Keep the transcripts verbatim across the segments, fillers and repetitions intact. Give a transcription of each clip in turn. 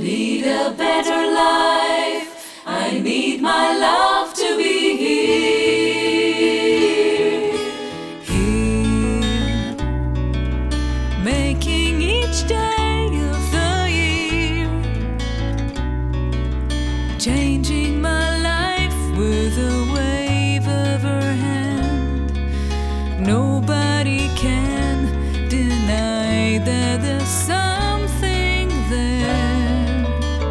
lead a better life, I need my love to be here. Here, making each day of the year, changing my life with a wave of her hand. Nobody can deny that there's something there.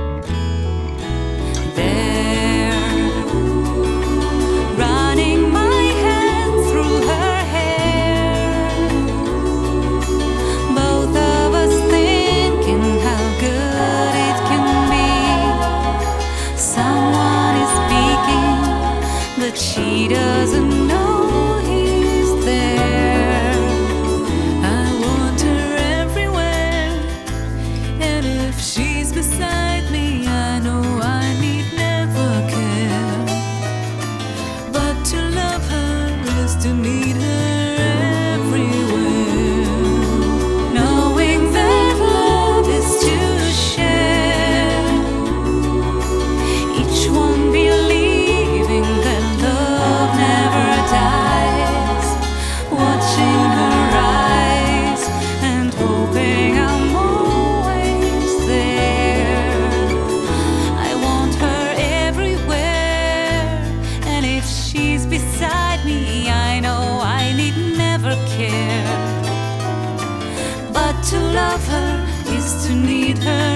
There, running my hand through her hair, both of us thinking how good it can be. Someone is speaking, but she doesn't know he's there. I want her everywhere, and if she's beside me, I know I need never care. But to love her is to need her everywhere. Knowing that love is to share, each one believing that love never dies. Watching her eyes and hoping I'm always there. I want her everywhere, and if she's beside me, I know I need never care. But to love her is to need her